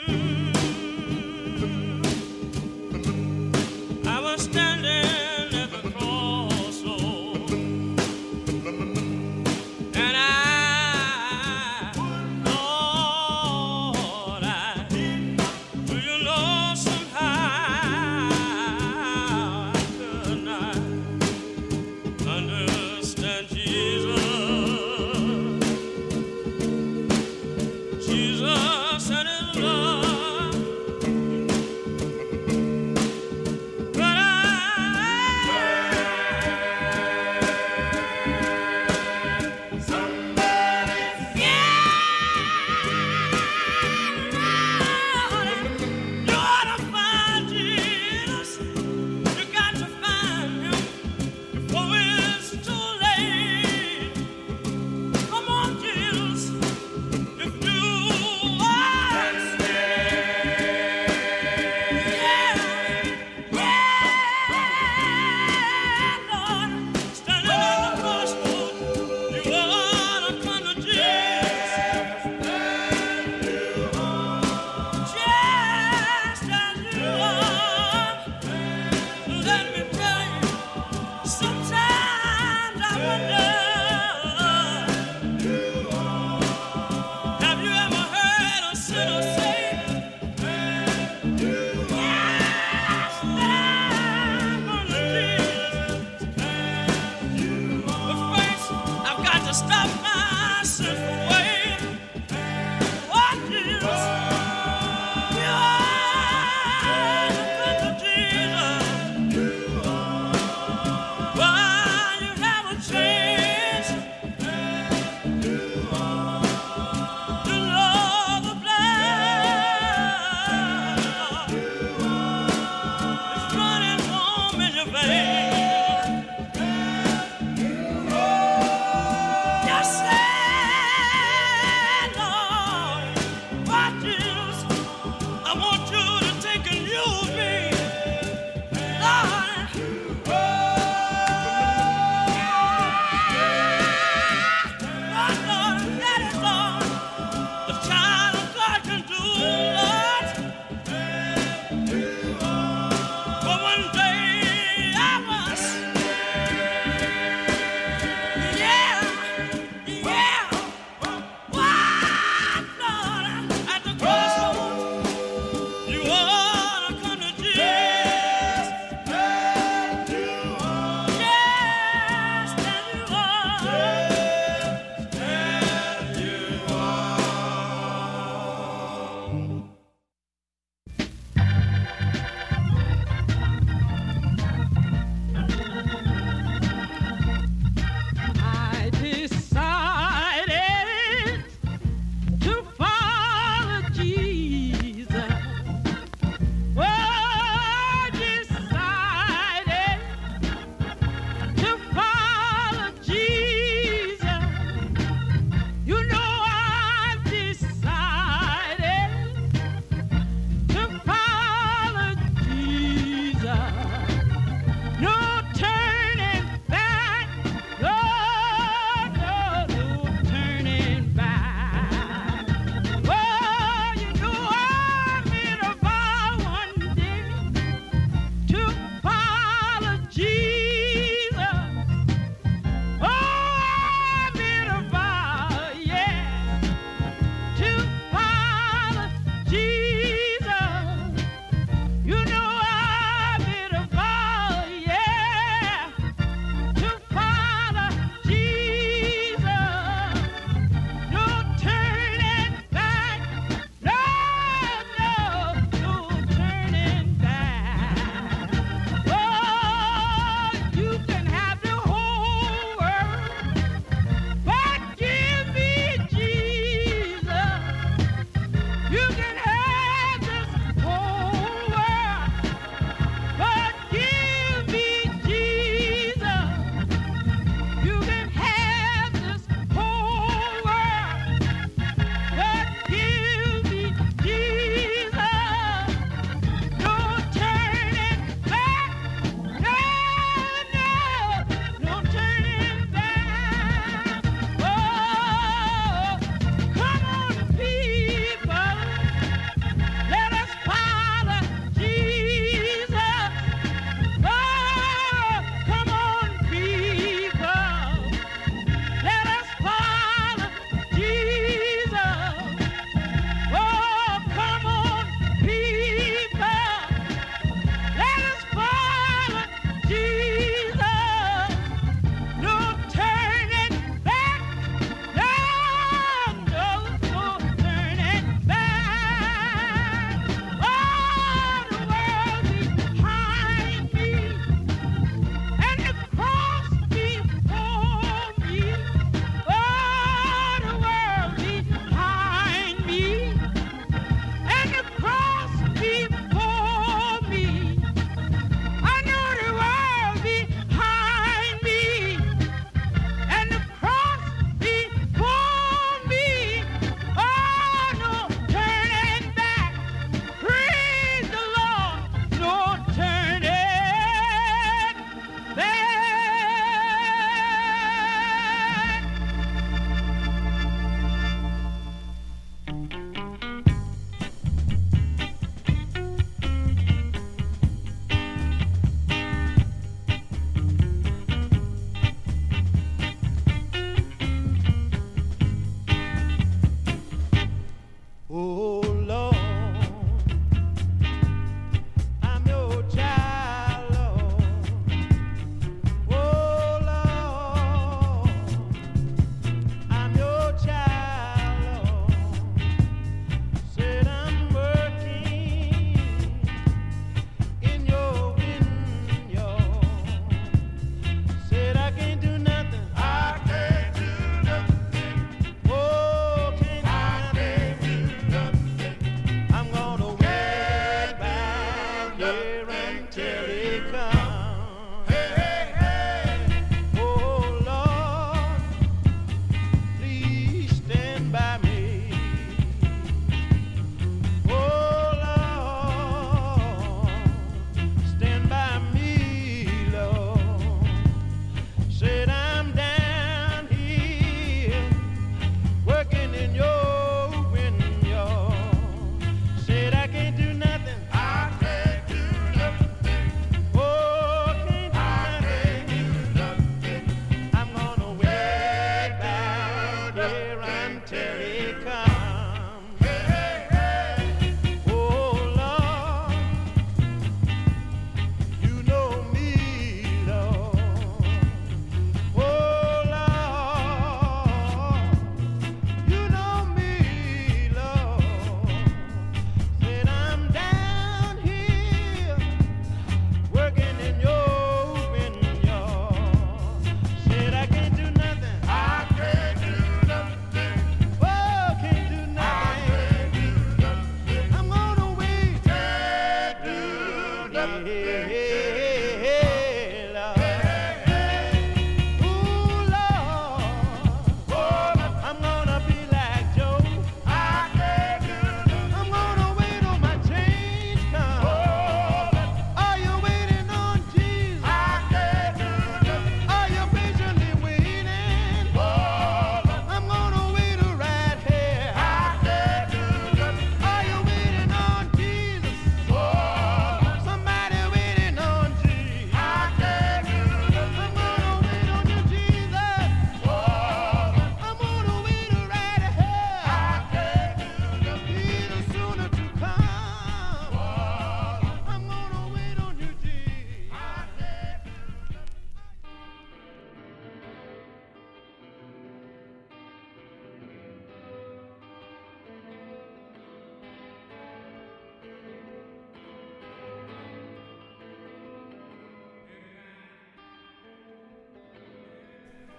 I was standing at the crossroad, and Lord, do you know somehow I could not understand Jesus. Jesus and his love.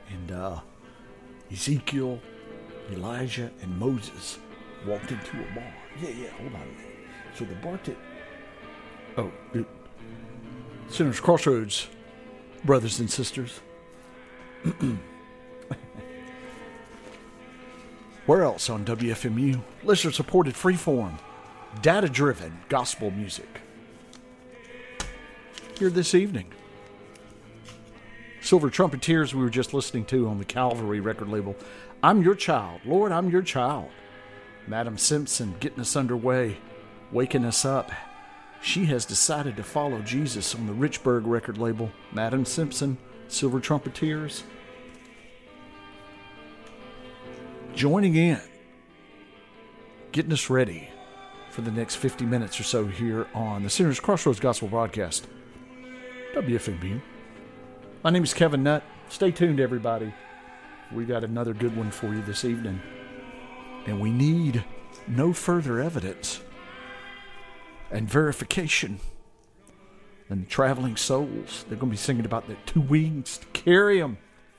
And Ezekiel, Elijah, and Moses walked into a bar. Yeah, hold on a minute. So the bartender... Sinners Crossroads, brothers and sisters. Where else on WFMU? Listener-supported freeform, data-driven gospel music. Here this evening. Silver Trumpeteers we were just listening to on the Calvary record label. I'm Your Child. Lord, I'm Your Child. Madam Simpson getting us underway, waking us up. She has decided to follow Jesus on the Richburg record label. Madam Simpson, Silver Trumpeteers. Joining in, getting us ready for the next 50 minutes or so here on the Sinners Crossroads Gospel Broadcast, WFMU. My name is Kevin Nutt. Stay tuned, everybody. We got another good one for you this evening. And we need no further evidence and verification than the Traveling Souls. They're going to be singing about the 2 wings to carry them.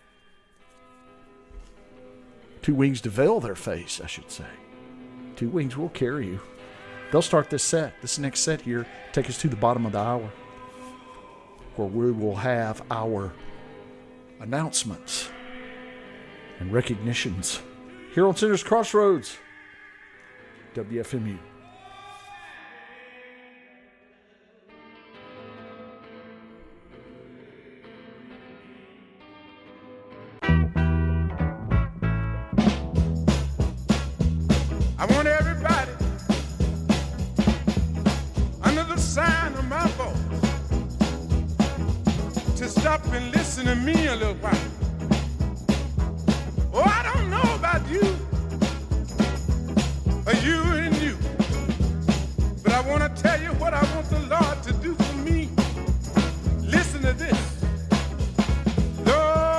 2 wings to veil their face, I should say. 2 wings will carry you. They'll start this next set here, take us to the bottom of the hour, where we will have our announcements and recognitions here on Sinners Crossroads, WFMU. I want everybody under the sound of my voice to stop and listen to me a little while. Oh, I don't know about you, or you and you, but I want to tell you what I want the Lord to do for me. Listen to this. Lord,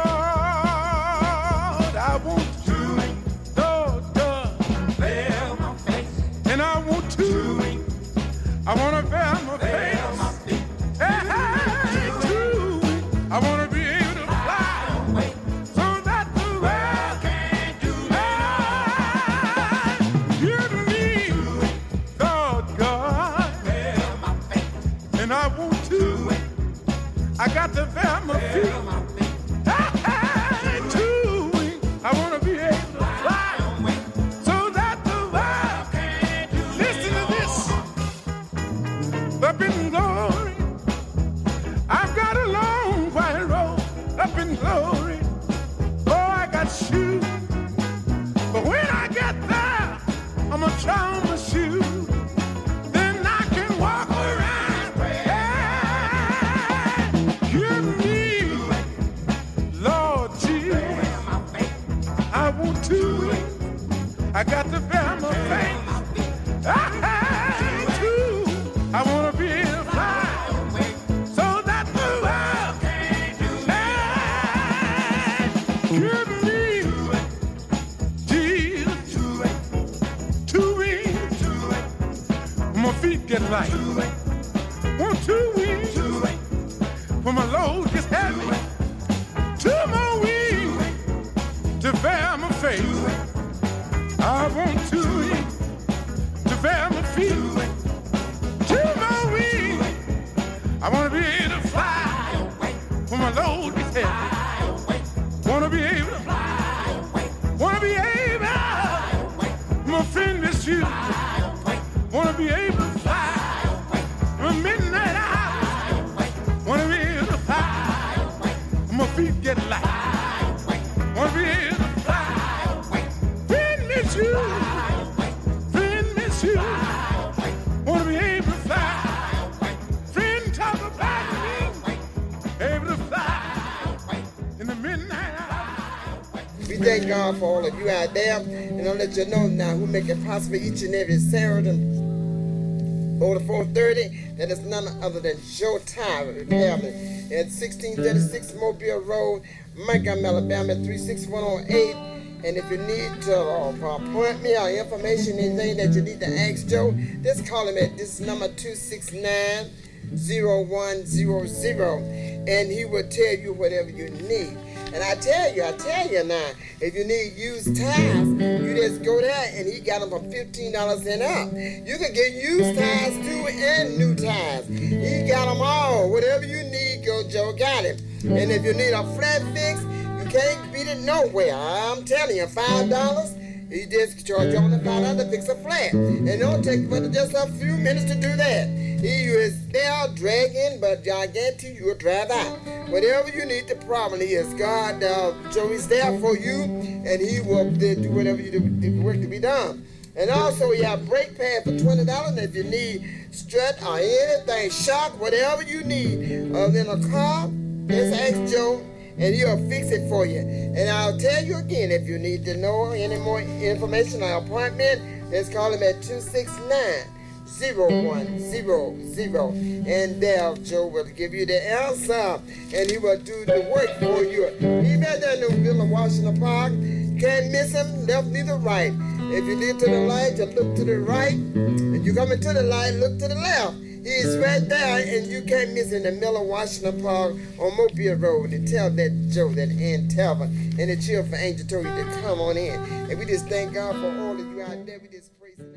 I want to, Lord, veil my face, and I want to, I want to veil my face. I want to be able to fly away so that the world can't do it. Give me, Lord God, veil my face, and I want to. I got to veil my feet. I want to be able to fly away so that the world can't do it. Listen to this. Up in glory, I've got a long white road. Up in glory, oh, I got shoes. But when I get there, I'm gonna try on my shoes. Then I can walk around. Hey, give me, Lord Jesus. I want to. I got to bear my faith. I want to be able to fly so that the world can't do it. Give me, Jesus, 2 wings. My feet get light. Want 2 wings. For my load gets heavy. 2 more wings to bear my faith. I want 2 wings to bear my feet. 2 more wings. I want to be able to fly when my load gets heavy. Want to be able to fly. Want to be able. My friend miss you. Want to be able to fly. My midnight hour. Want to be able to fly. My feet get light. Want to be able to fly. Friend miss you. Friend miss you. Want to be able to fly. Friend talk about me. Able to fly in the midnight hour. We thank God for all of you out there, and I'll let you know now who make it possible each and every Saturday over 4:30. That is none other than Joe Tyler family at 1636 Mobile Road, Montgomery, Alabama 36108. And if you need to appoint me or information, anything that you need to ask Joe, just call him at this number 269-0100, and he will tell you whatever you need. And I tell you now, if you need used tires, you just go there and he got them for $15 and up. You can get used tires too and new tires. He got them all. Whatever you need, go Joe got it. And if you need a flat fix, you can't beat it nowhere. I'm telling you, $5. He just charge you on the $5 to fix a flat. And it don't take but just a few minutes to do that. He is there dragging, but I guarantee you will drive out. Whatever you need, the problem is God, Joe is there for you, and he will do whatever you do, the work to be done. And also, you have brake pad for $20, and if you need strut or anything, shock, whatever you need in a car, just ask Joe, and he'll fix it for you. And I'll tell you again, if you need to know any more information or appointment, just call him at 269-0100. And there, Joe will give you the answer, and he will do the work for you. He's right there in the middle of Washington Park. Can't miss him, left neither right. If you leave to the light, you look to the right. If you come into the light, look to the left. He's right there, and you can't miss in the middle of Washington Park on Mobile Road. And tell that Joe, that Ann Talbot, and the Chill for Angel told you to come on in. And we just thank God for all of you out there. We just praise Him.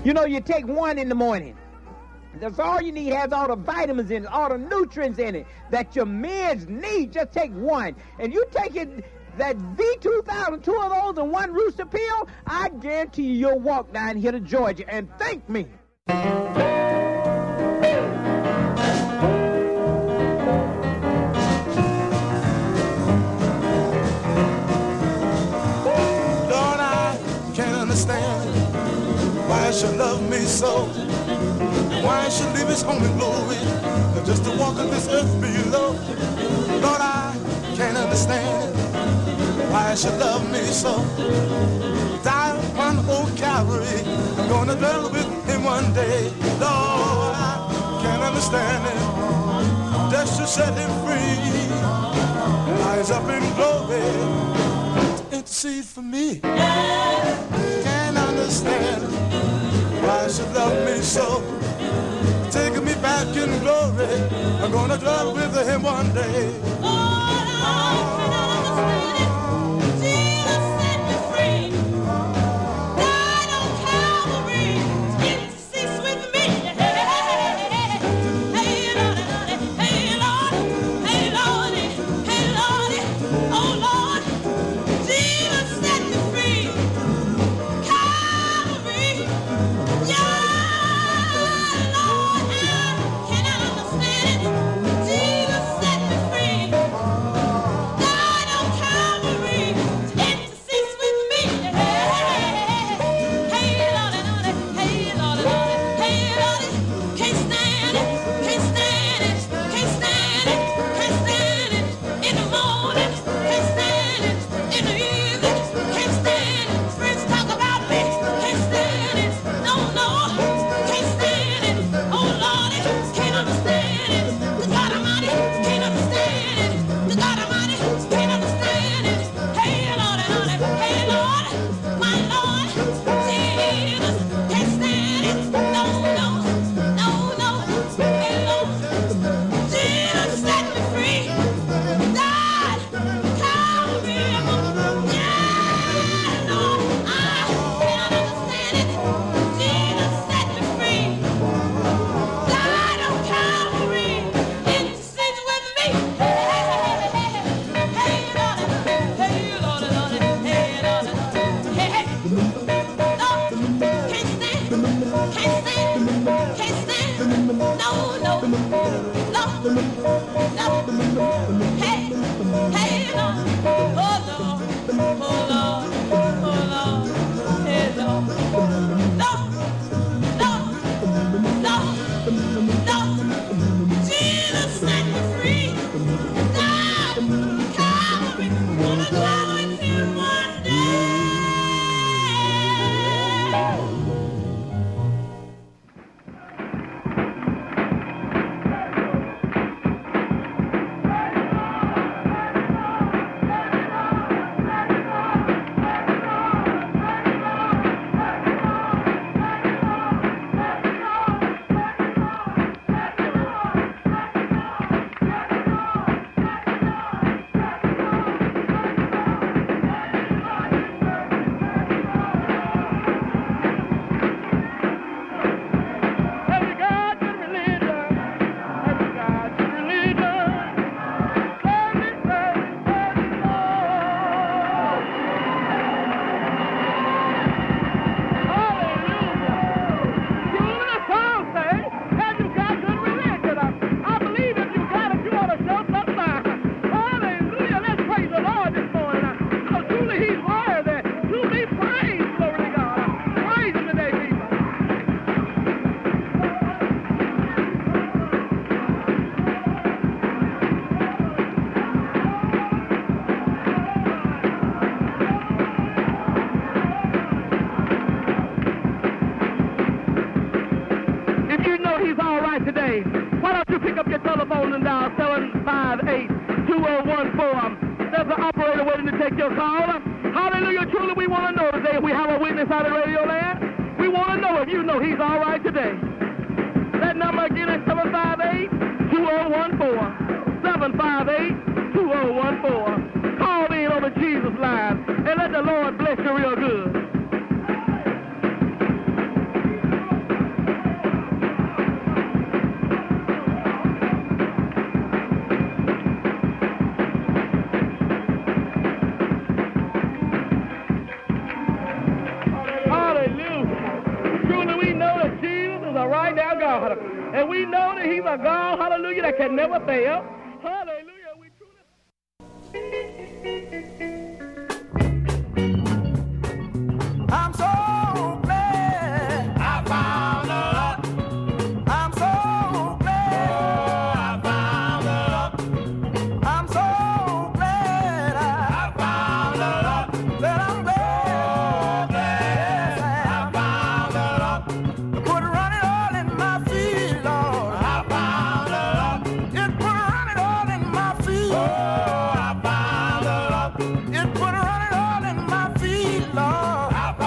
You know, you take one in the morning. That's all you need. It has all the vitamins in it, all the nutrients in it that your men need. Just take one. And you take it, that V2000, 2 of those and 1 Rooster pill, I guarantee you you'll walk down here to Georgia and thank me. Lord, I can't understand why she love me so. Why she leave his home in glory just to walk on this earth below. Lord, I can't understand why she love me so. Die upon old Calvary, I'm gonna dwell with him one day. Lord, I can't understand it, just to set him free. Rise up in glory to intercede for me. Can't understand why she love me so. Taking me back in glory, I'm gonna dwell with him one day. Jesus set me free. Died on Calvary. Intercedes with me. Hey, Lord, hey, Lord, hey, Lord, hey, Lord, oh Lord, Jesus set me free. Calvary, yeah, Lord, I cannot understand it. Jesus set me free. Died on Calvary, intercedes with me. Hey, Lord, hey, Lord, hey, Lord, can't stand it, can't stand it, can't stand it, can't stand it in the morning, can't stand it in the evening, can't stand it. Friends talk about me, can't stand it, no, can't stand it. Oh Lord, can't understand it. The God Almighty can't understand it. The God Almighty can't understand it. Hey Lord, hey Lord, my Lord, Jesus can't stand it. No, hey Lord, Jesus set me free. Died, Calvary, yeah, Lord, I can't understand it. Jesus set me free. Died on Calvary, intercedes with me. Hey, Lord, hey, Lord, hey, Lord, hey, Lord, can't stand, no, hey, Lord, oh Lord, hey Lord, no, Jesus set me free. Died, Calvary, gonna dwell with him one day. Hallelujah. Truly, we want to know today if we have a witness out of Radio Land. We want to know if you know he's all right today. That number again is 758-2014. 758-2014. Call in on the Jesus line and let the Lord bless you real good. is a right now God. And we know that he's a God, hallelujah, that can never fail. Hallelujah. We I'm so glad I found love. I'm so glad I found love. I'm so glad I found love. That I'm glad I found love. Put running all in my feet, Lord. I found love. It put running all in my feet. Oh, I found love. It put running all in my feet, Lord.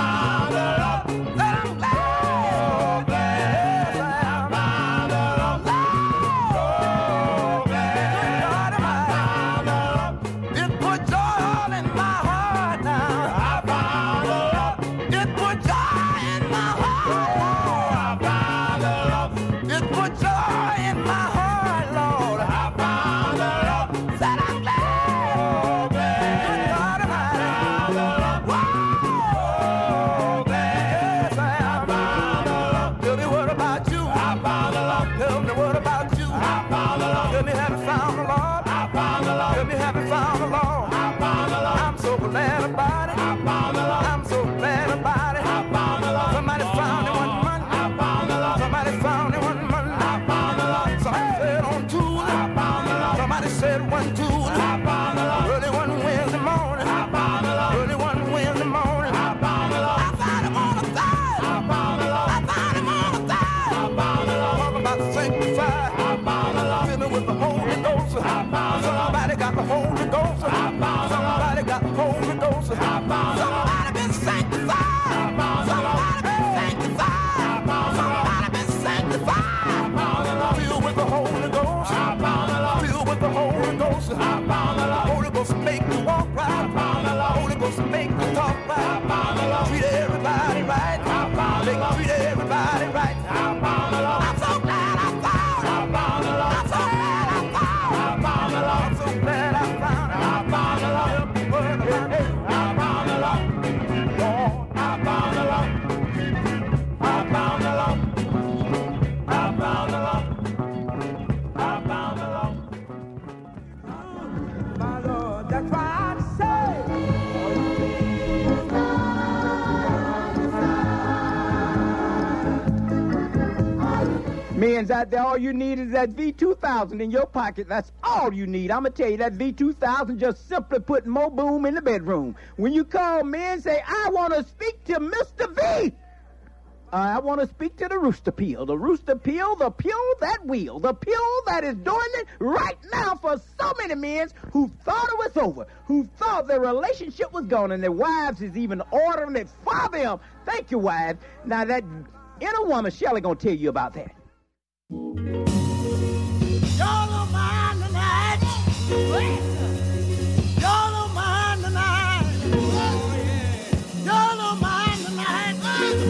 Somebody got the Holy Ghost. Somebody got the Holy Ghost. Somebody been sanctified. Somebody been sanctified. Somebody been sanctified. Filled with the Holy Ghost. Filled with the Holy Ghost. Holy Ghost make you walk right. Holy Ghost make you talk right. Treat everybody right. Treat everybody right. I'm so glad I found. I'm so glad I found. I'm so glad I found. I found the love. I found the love. Lord, I found the love. I found the love. I found the love. I found the love. My Lord, that's why I say. Men's out there, all you need is that V2000 in your pocket. That's all you need. I'm going to tell you, that V2000 just simply put more boom in the bedroom. When you call me and say, I want to speak to Mr. V. I want to speak to the rooster pill. The rooster pill, the pill that will. The pill that is doing it right now for so many men who thought it was over, who thought their relationship was gone, and their wives is even ordering it for them. Thank you, wives. Now, that inner woman, Shelley, going to tell you about that. Y'all don't mind tonight. Y'all don't mind tonight. Y'all don't mind tonight.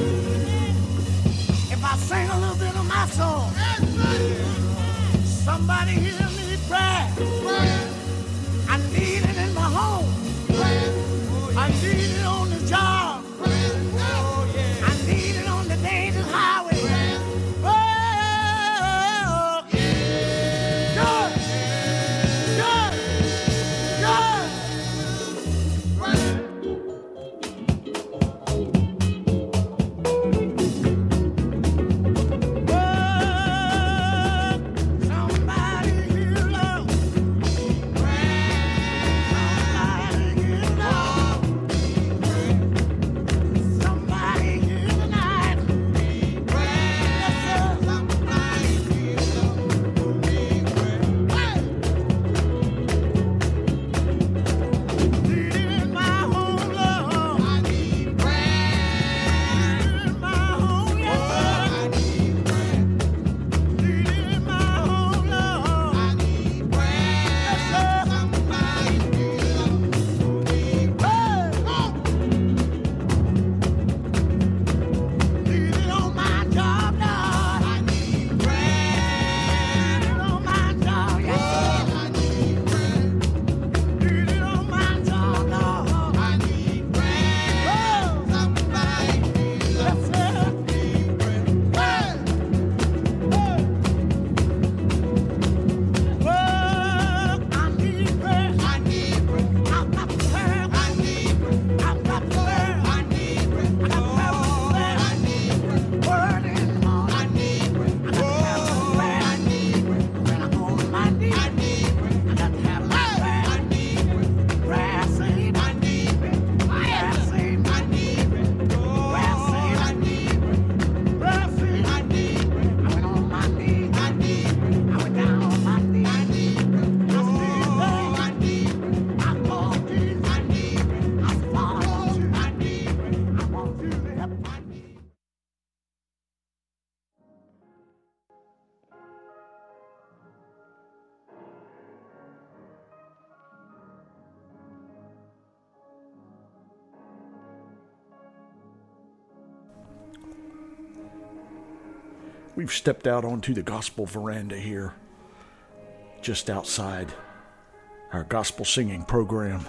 If I sing a little bit of my song, somebody hear me pray. I need it in my home. I need it on the job. I need it on the dangerous highway. We've stepped out onto the gospel veranda here, just outside our gospel singing program.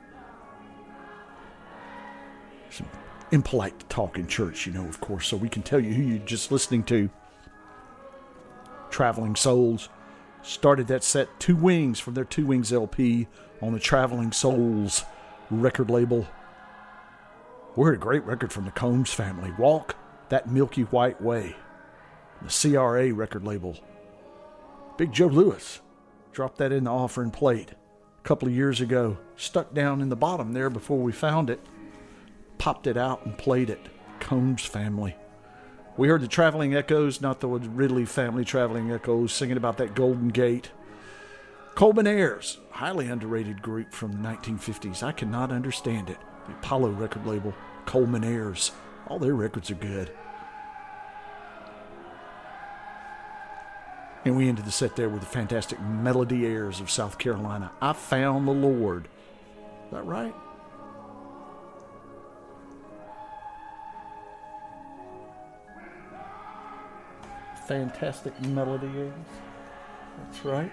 It's impolite to talk in church, you know, of course, so we can tell you who you're just listening to. Traveling Souls started that set, Two Wings, from their Two Wings LP on the Traveling Souls record label. We heard a great record from the Combs family, Walk That Milky White Way. The CRA record label. Big Joe Lewis dropped that in the offering plate a couple of years ago. Stuck down in the bottom there before we found it. Popped it out and played it. Combs family. We heard the Traveling Echoes, not the Ridley family Traveling Echoes, singing about that Golden Gate. Coleman Ayers, highly underrated group from the 1950s. I cannot understand it. The Apollo record label, Coleman Ayers. All their records are good. And we ended the set there with the fantastic Melody Ayers of South Carolina. I Found the Lord. Is that right? Fantastic Melody Ayers. That's right.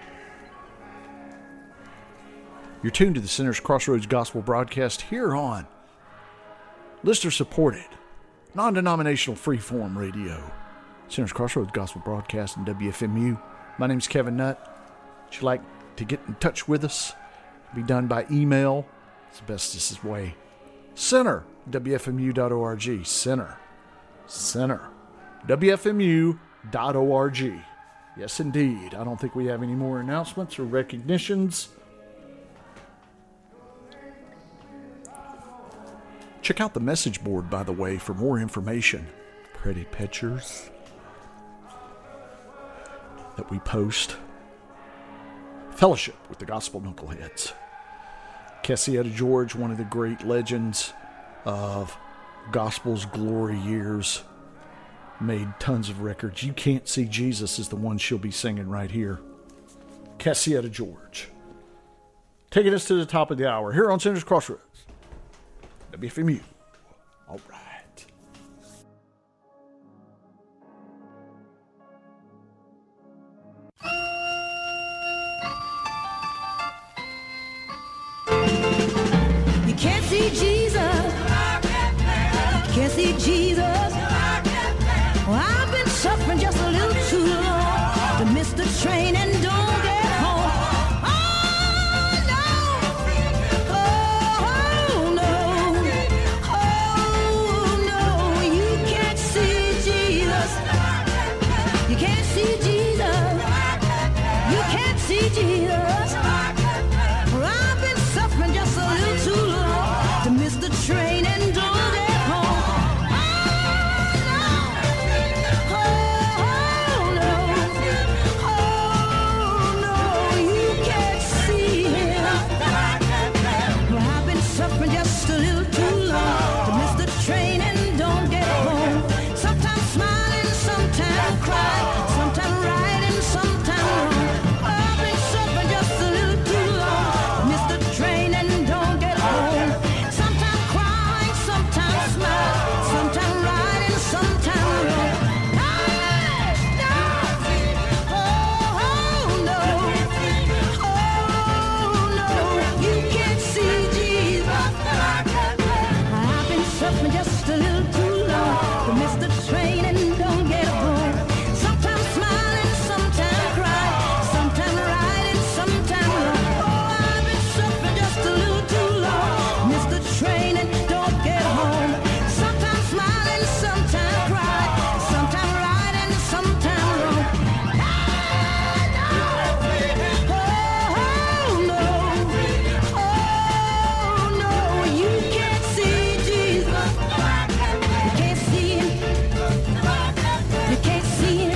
You're tuned to the Sinners Crossroads Gospel broadcast here on listener-supported, non-denominational freeform radio. Sinners Crossroads Gospel Broadcast in WFMU. My name's Kevin Nutt. Would you like to get in touch with us? It'll be done by email. It's the bestest way. Center, WFMU.org. Center, WFMU.org. Yes, indeed. I don't think we have any more announcements or recognitions. Check out the message board, by the way, for more information. Pretty pictures that we post. Fellowship with the Gospel Knuckleheads. Cassietta George, one of the great legends of gospel's glory years, made tons of records. You Can't See Jesus is the one she'll be singing right here. Cassietta George. Taking us to the top of the hour here on Sinners Crossroads. WFMU. All right. You can't see Jesus. You can't see Jesus. Well, I've been suffering just a little too long to miss the train and don't get home. Oh no! Oh no! Oh no! You can't see Jesus. You can't see Jesus. You can't see Jesus. Well, I've been suffering just a little too long to miss the train and don't get home. Oh no! Oh no! You can't see him. Well, I've been suffering just a little too long to miss the train and don't get home. Sometimes smiling, sometimes crying, sometimes right and sometimes wrong. I've been suffering just a little too long to miss the train and don't get home. Sometimes crying, sometimes smiling, sometimes right and sometimes wrong. Oh no! Oh no! You can't see Jesus. I've been suffering just a little too long to miss the train and don't get home. Sometimes smiling, sometimes crying, sometimes right and sometimes wrong. Oh, I've been suffering just a little too long to miss the train and don't get home. Sometimes smiling, sometimes crying, sometimes right and sometimes wrong. Oh no! Oh no! You can't see Jesus. You can't see him. You can't see him.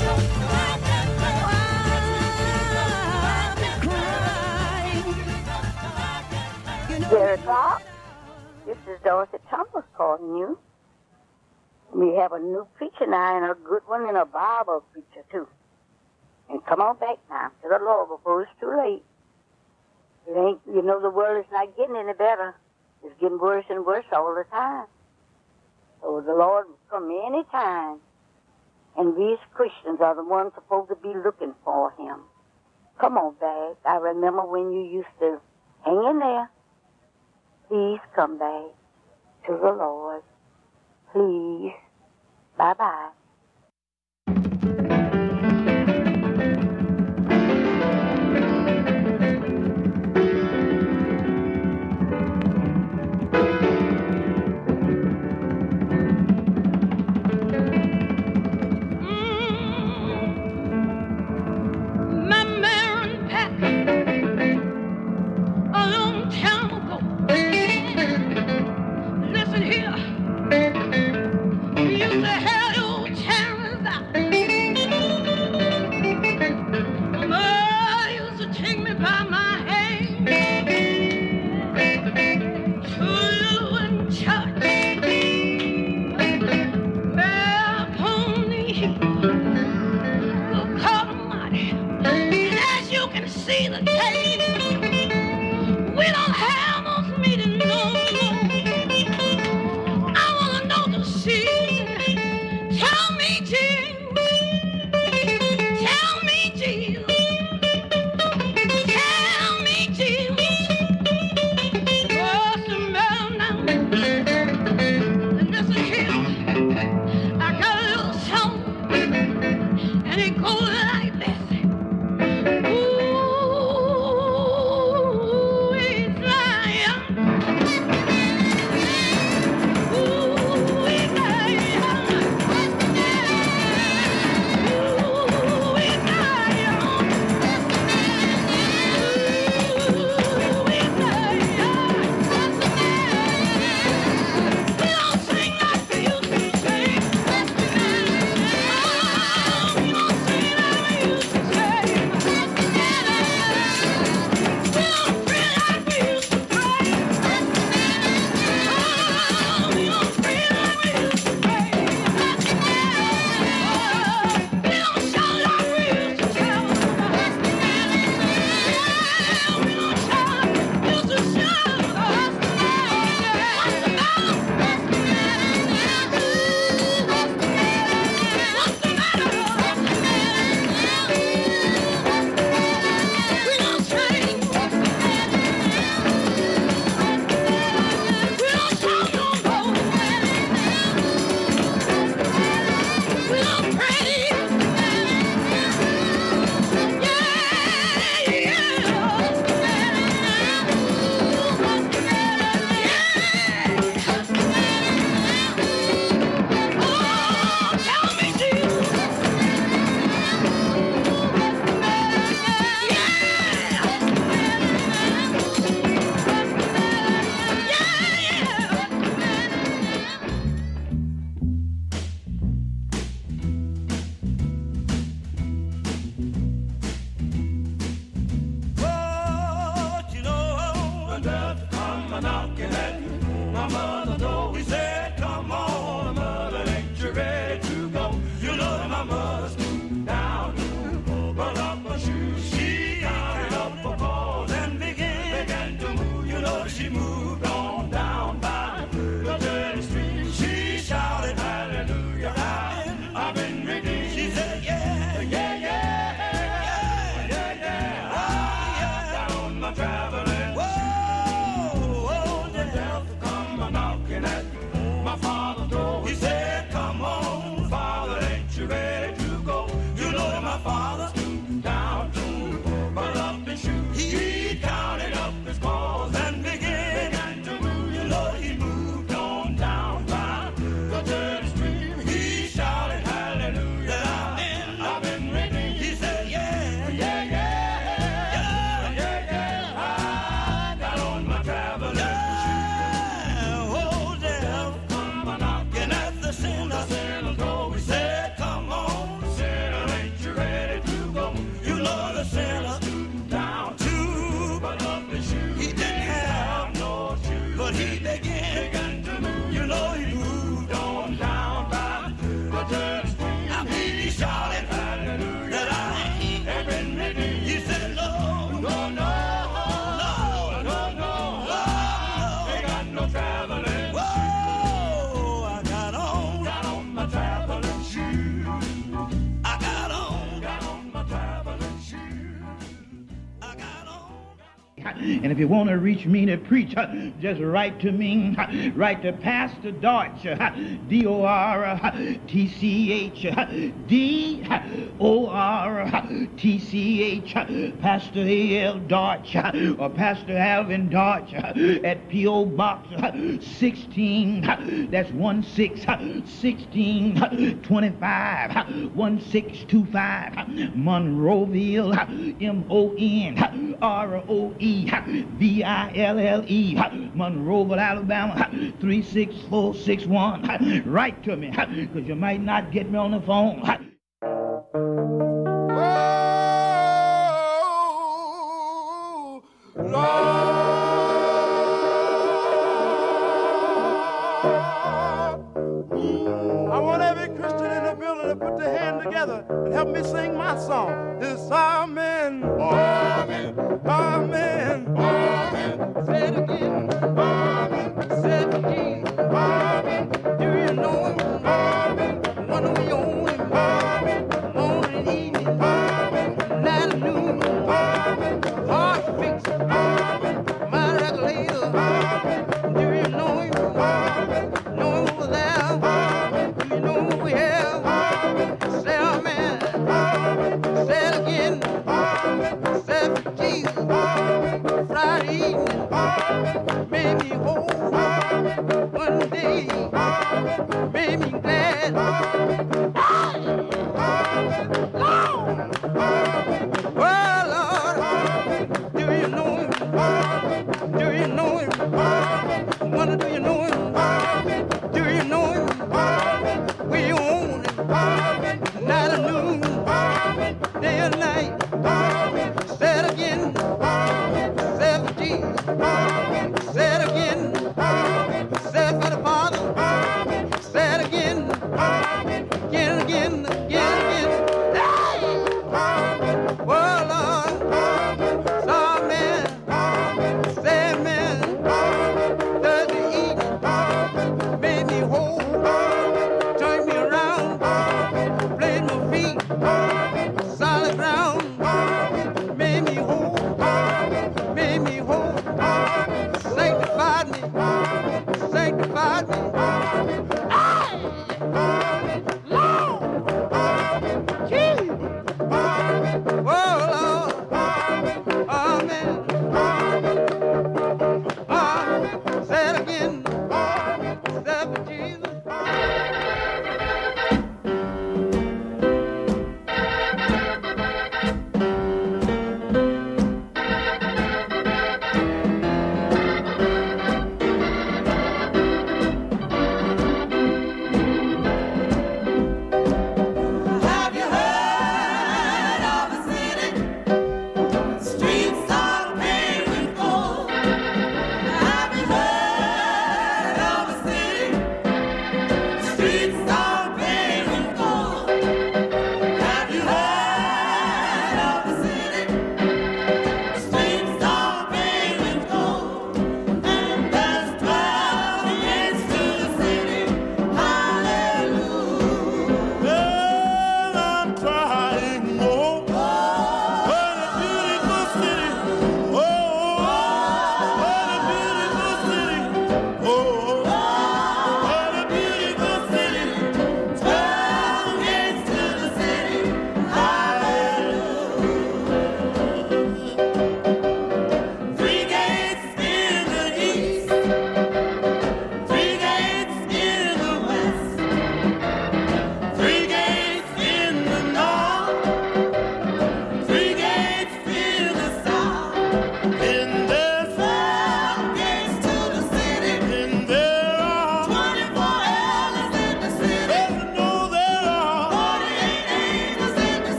I've been crying. You know. Dear God, this is Dorothy Thomas calling you. We have a new preacher now and a good one and a Bible preacher too. And come on back now to the Lord before it's too late. It ain't, you know, the world is not getting any better. It's getting worse and worse all the time. So the Lord will come any time And we as Christians are the ones supposed to be looking for him. Come on back. I remember when you used to hang in there. Please come back to the Lord. Please. Bye-bye. Listen here. You used to have your chance out. Mama used to take me by my hand to you in church. Well, pony, look almighty. And as you can see the day, we don't have those meetings no more. Tell me, Jesus. Tell me, Jesus. Tell me, Jesus. What's the matter now? Listen here. I got a little song, and it goes like this. Ooh, it's Zion. Ooh, it's Zion. And if you want to reach me to preach, just write to me. Write to Pastor Dorch, D-O-R-T-C-H, D-O-R-T-C-H, Pastor A.L. Dorch, or Pastor Alvin Dorch, at P.O. Box 16, that's 1625, 1625, Monroeville, M-O-N-R-O-E-V-I-L-L-E, Monroeville, Alabama, 36461. Write to me, because you might not get me on the phone. I want every Christian in the building to put their hand together and help me sing my song. It's Amen. Amen. Amen. Amen. Say it again. Amen. Say it again. Amen. Do you know him? Amen. When we own him? Amen. Morning, evening. Amen. Night and noon. Amen. Heart fixer. Amen. My regulator. Amen. Do you know him? Amen. Know him over there? Do you know who we have? Say amen. Say it again. Say it for Jesus. Friday evening.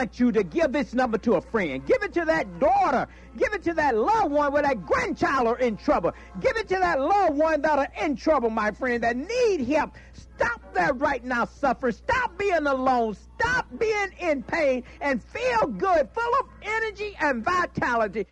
want you to give this number to a friend. Give it to that daughter. Give it to that loved one where that grandchild are in trouble. Give it to that loved one that are in trouble, my friend, that need help. Stop that right now suffering. Stop being alone. Stop being in pain and feel good, full of energy and vitality.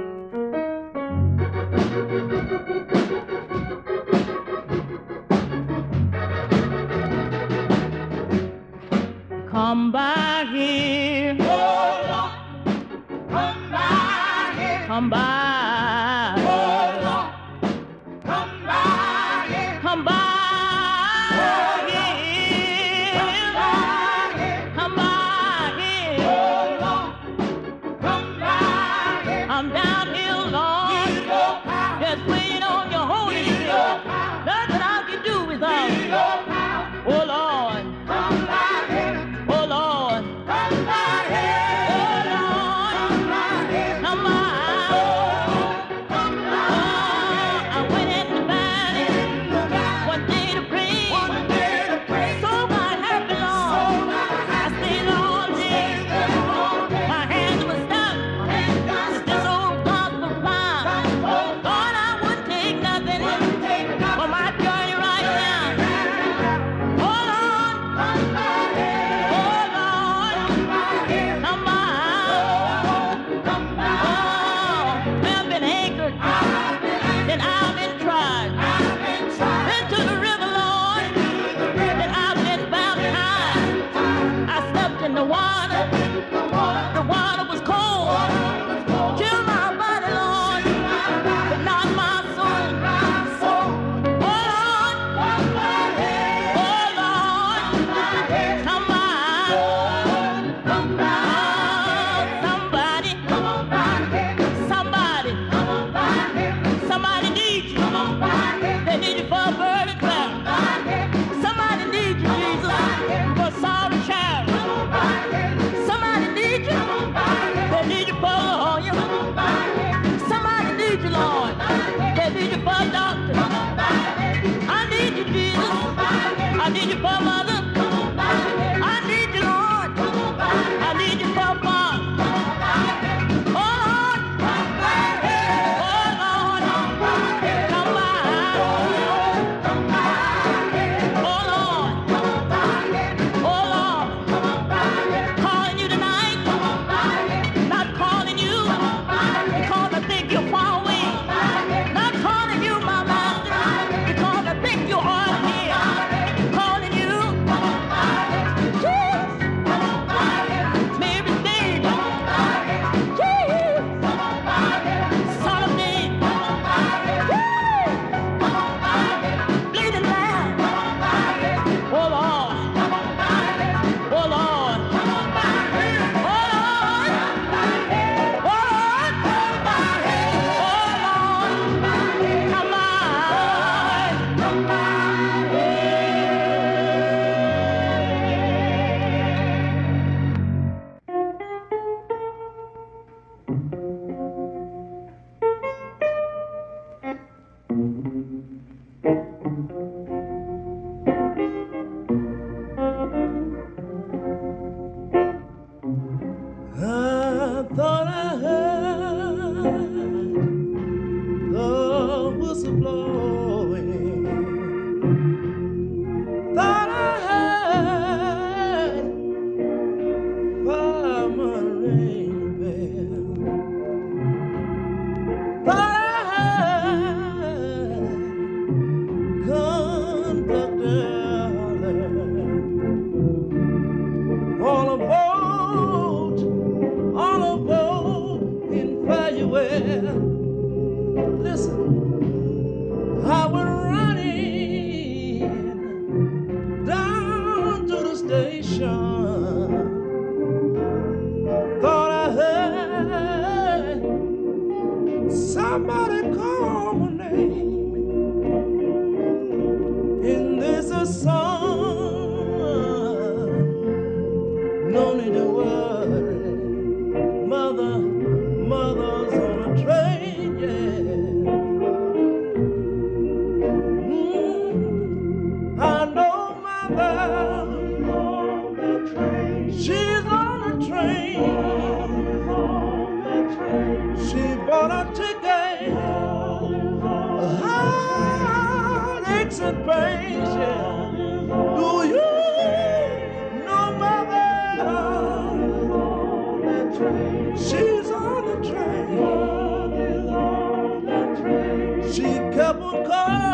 Come by here. Oh, Lord. Come by here. Come by. Oh, Lord. Come by here. Come by here. Come by here. Oh, Lord. Come by here. I'm down here, Lord. Just waiting on your Holy Spirit. Nothing I can do without you. Oh, Lord. Come by here. Oh, Lord. Come by here. Oh, Lord. Come by here. Come by. Come by. I went in the valley one day to pray. So God help me, Lord. I stayed all day. My hands were stuck. This old gospel choir. Lord, I wouldn't take nothing for my journey right now. Oh, Lord. Come by here. Oh, Lord. Come by. Come by. I've been anchored. Then I've been tried. Been to the river, Lord. Then I've been baptized. I stepped in the water. The water was cold. Chill my body, Lord, but not my soul. Oh, Lord. Oh, Lord. Come by. Come by. Somebody. Somebody needs you. They need you for a burden cloud. Somebody needs you, Jesus, for sorrow child. Somebody needs you. They need you for a lawyer. Somebody needs you, Lord. They need you for a doctor. I need you, Jesus. I need you for mother. I need you, Lord. I need you for father. Oh, Lord. Oh, Lord. Come by. Oh, Lord. Oh, Lord. Calling you tonight. Not calling you because I think you're far away. Not calling you, my master, because I think you're hard here. Calling you aches and pains, yeah. Do you know Mother on that train? She's on the train. She kept on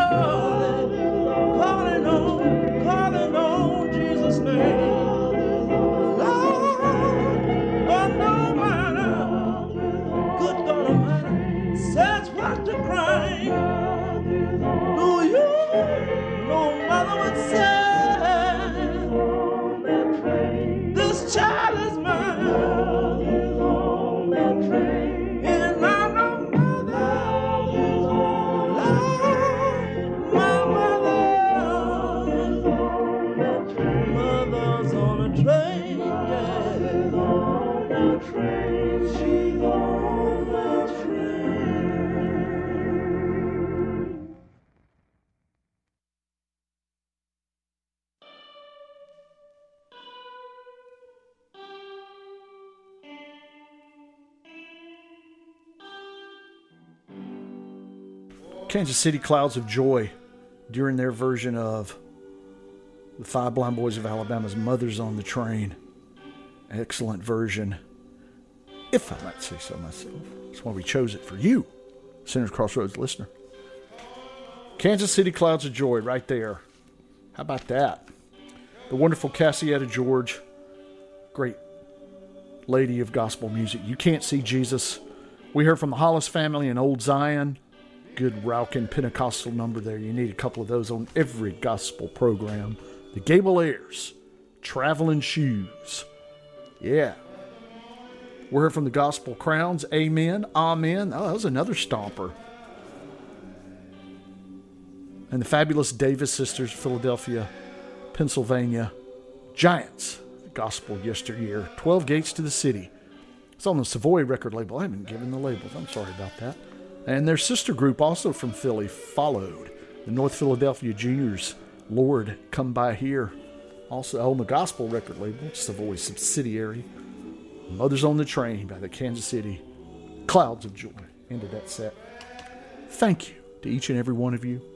calling on Jesus' name. Lord, but no matter, good God Almighty, says what to cry. Do you know Mother would say, this child is mine, and I know Mother's on a train, yeah. On a train, she's on a train. Kansas City Clouds of Joy during their version of the Five Blind Boys of Alabama's Mother's on the Train. Excellent version, if I might say so myself. That's why we chose it for you, Sinners Crossroads listener. Kansas City Clouds of Joy right there. How about that? The wonderful Cassietta George, great lady of gospel music. You Can't See Jesus. We heard from the Hollis family in Old Zion. Good rockin' Pentecostal number there. You need a couple of those on every gospel program. The Gable Airs, Traveling Shoes. Yeah. We heard from the Gospel Crowns, Amen, Amen. Oh, that was another stomper. And the Fabulous Davis Sisters, Philadelphia, Pennsylvania. Giants, the gospel yesteryear. 12 Gates to the City. It's on the Savoy record label. I haven't given the labels. I'm sorry about that. And their sister group, also from Philly, Followed. The North Philadelphia Juniors, Lord, Come By Here. Also on the gospel record label, Savoy subsidiary. Mother's on the Train by the Kansas City Clouds of Joy. Ended that set. Thank you to each and every one of you.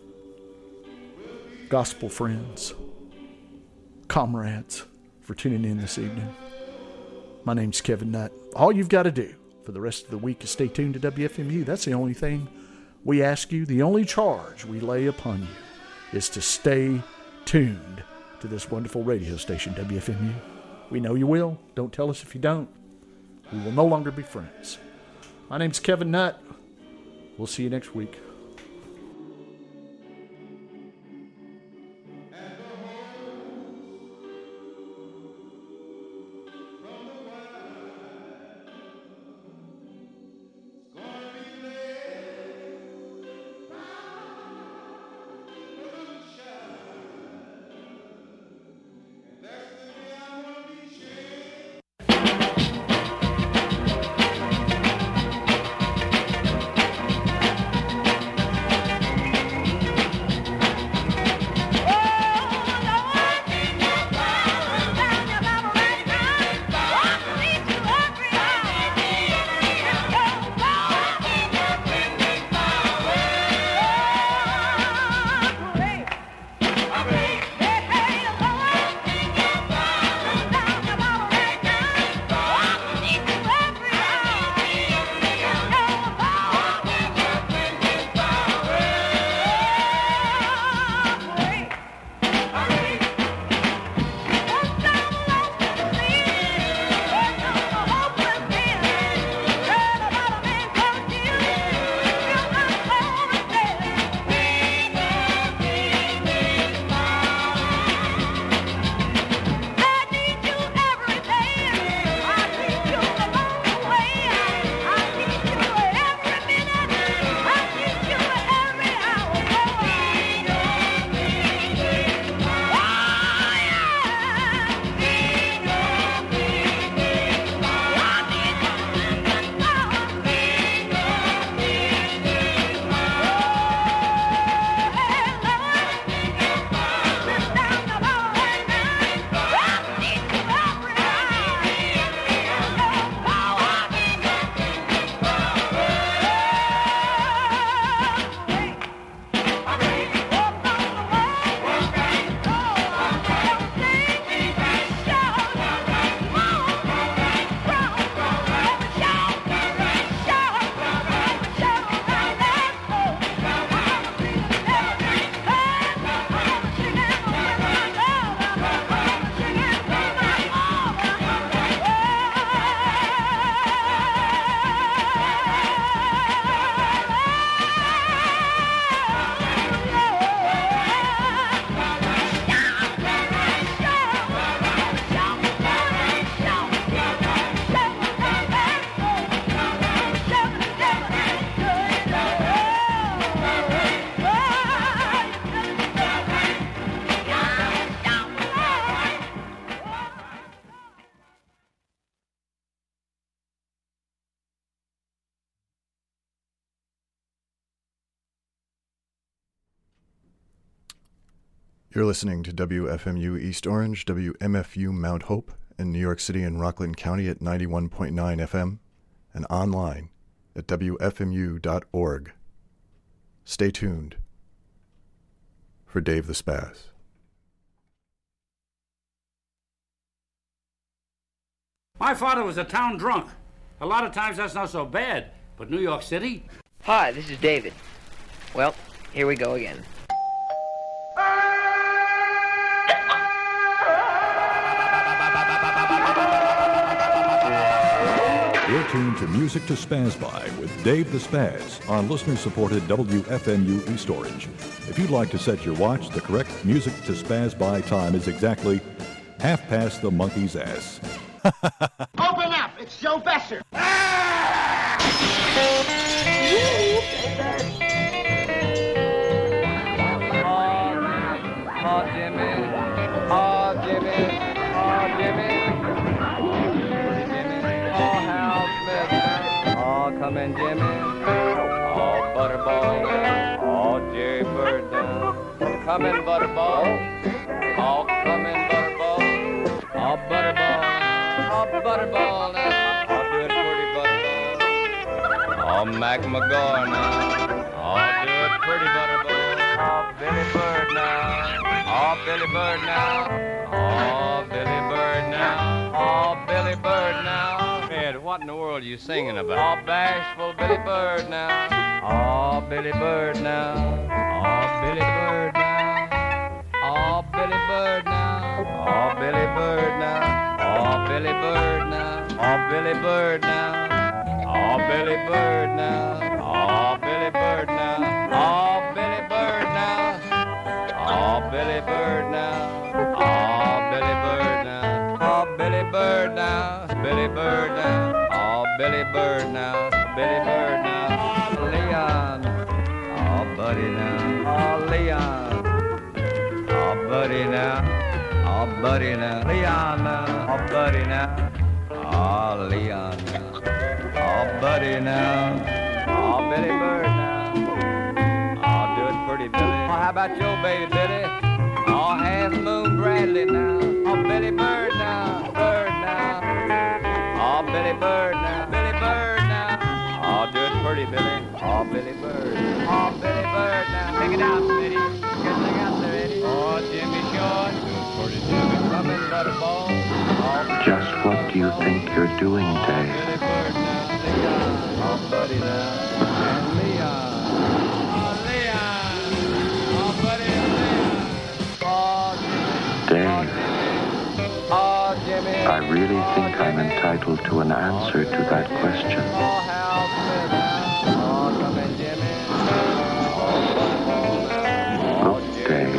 Gospel friends, comrades, for tuning in this evening. My name's Kevin Nutt. All you've got to do for the rest of the week is stay tuned to WFMU. That's the only thing we ask you. The only charge we lay upon you is to stay tuned to this wonderful radio station, WFMU. We know you will. Don't tell us if you don't. We will no longer be friends. My name's Kevin Nutt. We'll see you next week. You're listening to WFMU East Orange, WMFU Mount Hope in New York City and Rockland County at 91.9 FM and online at WFMU.org. Stay tuned for Dave the Spaz. My father was a town drunk. A lot of times that's not so bad, but New York City? Hi, this is David. Well, here we go again. You're tuned to Music to Spaz By with Dave the Spaz on listener-supported WFMU East Orange. If you'd like to set your watch, the correct Music to Spaz By time is exactly 1/2 the monkey's ass. Open up! It's Joe Besser! Oh, Jimmy. Oh, Jimmy. Oh, Jimmy. Oh, Hal Smith. Oh, come in, Jimmy. Oh, Butterball. Oh, Jerry Bird. Come in, Butterball. Oh, come in, Butterball. Oh, Butterball. Oh, Butterball. Oh, do it pretty, Butterball. Oh, Mac McGaw now. Oh, do it pretty, Butterball. Oh, Billy Bird now. Oh, Billy Bird now. Oh, Billy Bird now. Oh, Billy Bird now. Ed, what in the world are you singing about? Oh, bashful Billy Bird now. Oh, Billy Bird now. Oh, Billy Bird now. Oh, Billy Bird now. Oh, Billy Bird now. Oh, Billy Bird now. Oh, Billy Bird now. Oh, Billy Bird now. Oh, Billy Bird now. Oh, Billy Bird now. Oh, Billy Bird now. Oh, Billy Bird now. Oh, Billy Bird now. Billy Bird now. Oh, Billy Bird now. Billy Bird now. Leon. Oh, Buddy now. Oh, Leon. Oh, Buddy now. Oh, Buddy now. Leon now. Oh, Buddy now. Oh, Leon now. Oh, Buddy now. Oh, Billy Bird now. Oh, do it pretty, Billy. Oh, how about your baby, Billy? Oh, Half Moon Bradley now. Oh, Billy Bird now. Bird now. Oh, Billy Bird now. Billy Bird now. Oh, do it pretty, Billy. Oh, Billy Bird. Oh, Billy Bird now. Take it out, Smitty. Get it out there, Eddie. Oh, Jimmy Short. Do it pretty, Jimmy. Come in, Butterball. Oh, just what do you think you're doing, Dave? Billy Bird now. Leon. Oh, Buddy now. And Leon. Oh, Leon. Oh, Buddy and Leon. Oh, Jimmy. Dave, Oh, Jimmy. I really think I'm entitled to an answer to that question. Oh, Hal Smith now. Oh, come in, Jimmy. Oh, Butterball now. Look, Dave,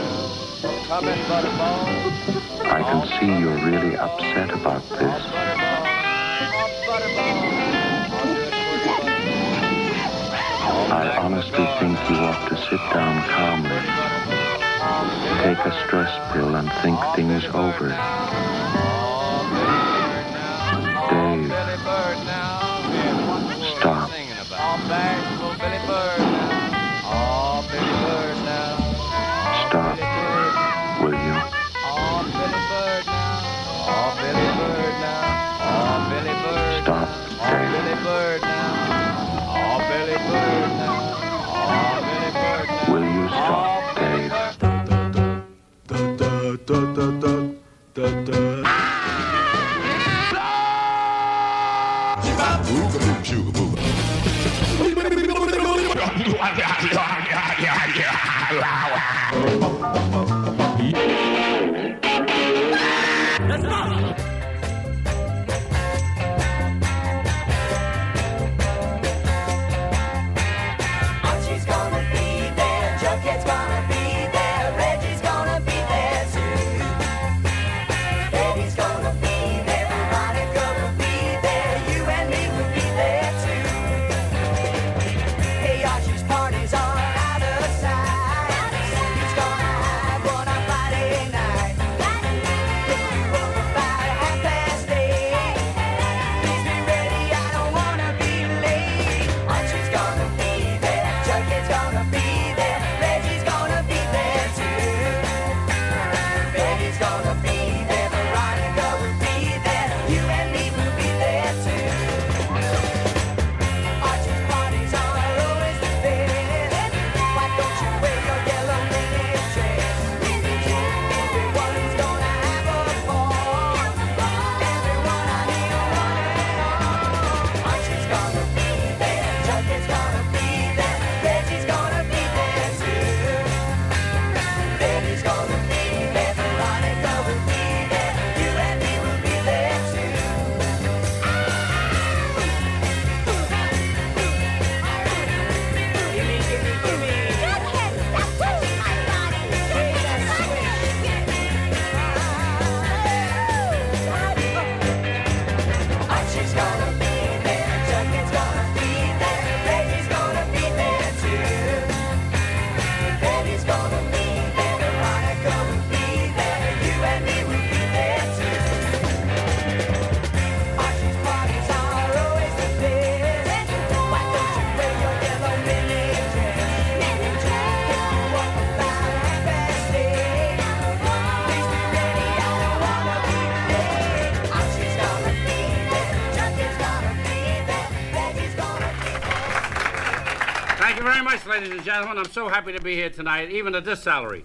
Come in, Butterball. I can see you're really upset about this. I honestly think you ought to sit down calmly, take a stress pill and think things over. Dave, stop. Stop, will you? Stop, Dave. Will you stop, Dave? twice, ladies and gentlemen. I'm so happy to be here tonight, even at this salary.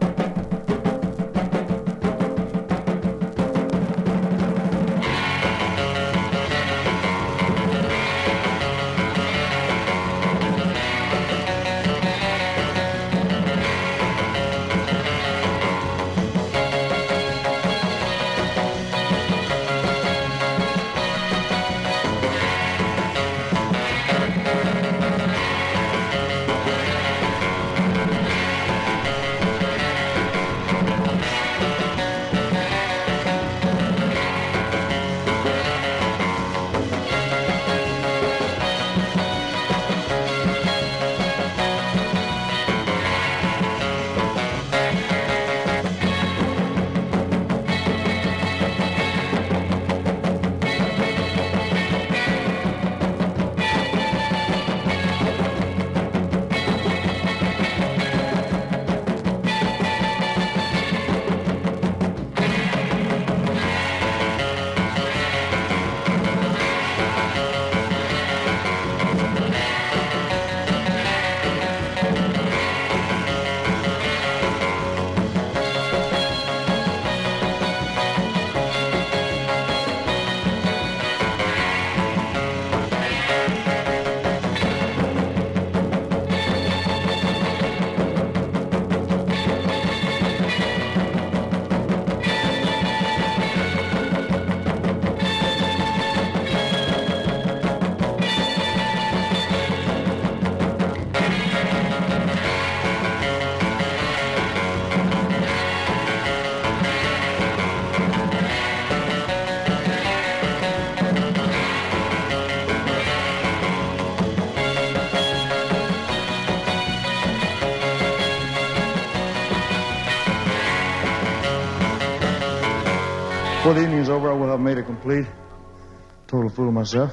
Before the evening's over, I will have made it complete. Total fool of myself.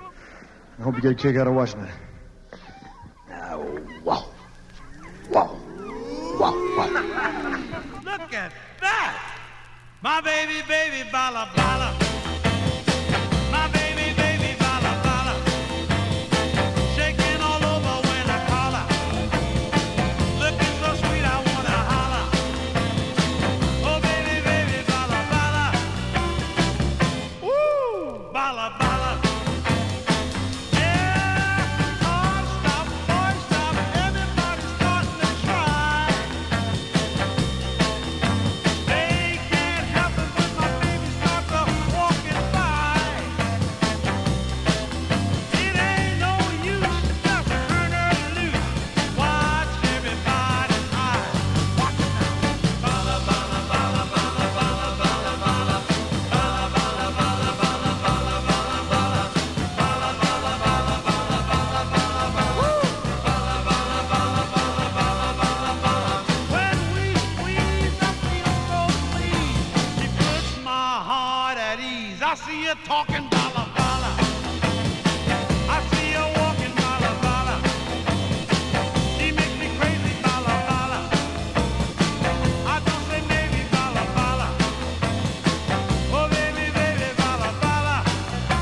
I hope you get a kick out of watching it. Now, wow. Wow. Wow, wow. Look at that! My baby, baby, bala, bala. My baby, baby, bala, bala. Shaking all over when I call her. Looking so sweet, I wanna holler. Oh, baby, baby, bala, bala. Woo! Bala, bala. Yeah! Oh, stop, boy, stop. Everybody's starting to try. They can't help it when my baby starts walking by. It ain't no use, just turn her loose. Watch everybody's eyes. Watch it now. Bala, bala, bala, bala, bala, bala, bala. Bala, bala, bala, bala, bala, bala, bala. Bala, bala, bala, bala, bala, bala, bala. Woo! Bala, bala, bala, bala, bala, bala, bala. When we squeeze, I feel so pleased. She puts my heart at ease. I see you talking dollar.